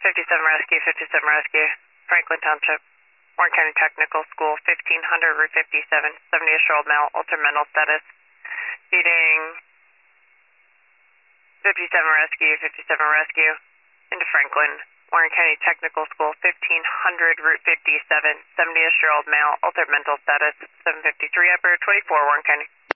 Rescue, 57 Rescue, Franklin Township, Warren County Technical School, 1500 Route 57, 70-year-old male, altered mental status, feeding 57 Rescue, 57 Rescue, into Franklin, Warren County Technical School, 1500 Route 57, 70-year-old male, altered mental status, 753 upper, 24 Warren County.